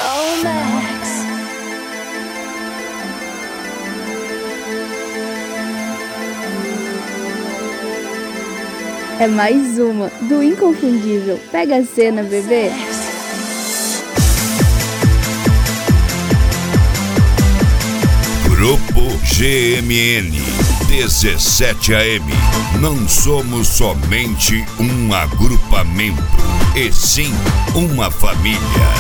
Oh, Max. É mais uma do Inconfundível. Pega a cena, bebê. Grupo GMN 17AM. Não somos somente um agrupamento, e sim uma família.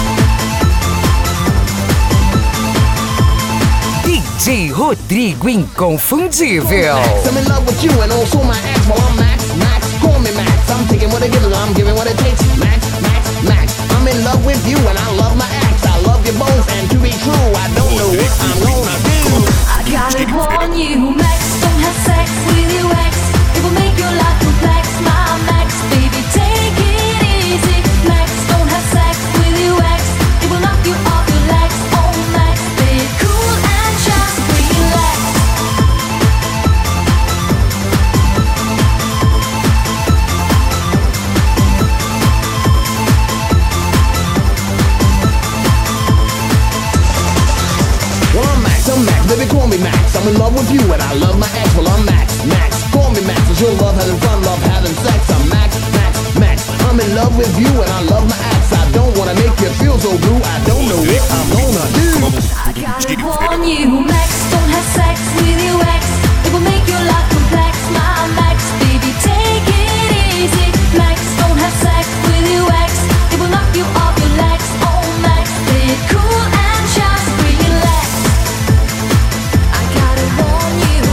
DJ Rodrigo Inconfundível. I'm in love with you and also my ex. Well, I'm Max, Max, call me Max. I'm taking what I give, I'm giving what it takes. Max, Max, Max. I'm in love with you and I love my ex. I love you both, and to be true, I don't know what I'm gonna do. I gotta warn you, Max, don't have sex with your ex. It will make your life complex, my Max, baby, take it easy. Max, don't have sex with your ex. It will knock you off your legs. Oh, Max, stay cool and just relax. Well, I'm Max, baby, call me Max. I'm in love with you and I love my ex. Well, I'm Max, Max, call me Max. Cause you'll love having fun, love having sex. I'm Max, Max, Max. I'm in love with you and I love my ex. I don't wanna make you feel so blue. I don't know what I'm gonna do. I gotta warn you, Max, don't have sex with your ex. It will make your life complex, my Max, baby, take it easy. Max, don't have sex with your ex. It will knock you off your legs. Oh, Max, stay cool and just relax. I gotta warn you,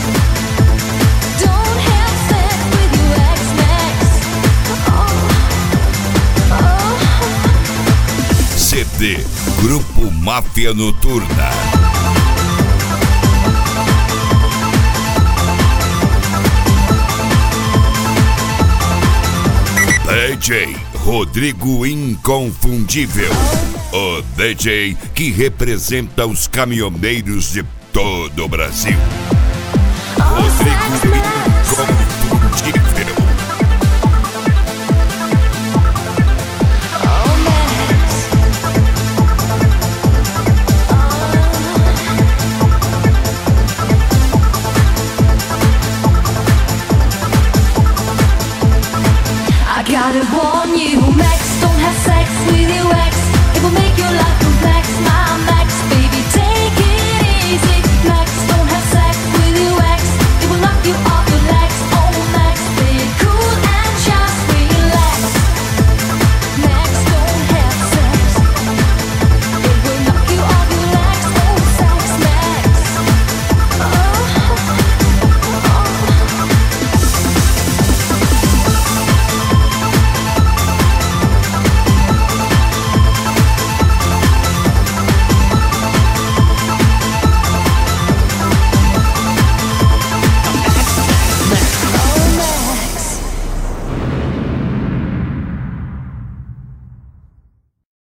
don't have sex with your ex, Max. CD Grupo Máfia Noturna. DJ Rodrigo Inconfundível. O DJ que representa os caminhoneiros de todo o Brasil. Rodrigo Inconfundível.